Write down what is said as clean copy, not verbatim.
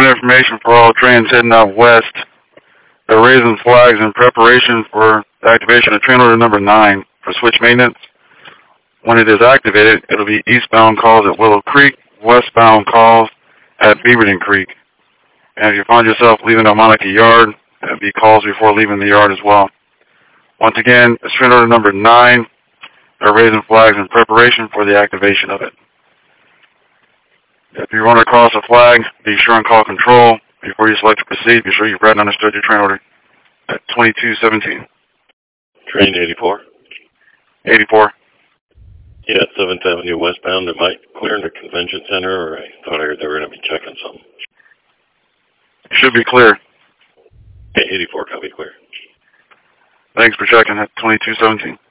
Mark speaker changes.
Speaker 1: Information for all trains heading out west. They're raising flags in preparation for the activation of train order number 9 for switch maintenance. When it is activated, it'll be eastbound calls at Willow Creek, westbound calls at Beaverton Creek. And if you find yourself leaving Monica Yard, that'll be calls before leaving the yard as well. Once again, it's train order number 9. They're raising flags in preparation for the activation of it. If you run across a flag, be sure and call control. Before you select to proceed, be sure you've read and understood your train order at 2217.
Speaker 2: Train 84.
Speaker 1: 84.
Speaker 2: Yeah, 7th Avenue westbound. It might clear in the convention center, or I thought I heard they were going to be checking something.
Speaker 1: Should be clear.
Speaker 2: Okay, 84, copy, clear.
Speaker 1: Thanks for checking at 2217.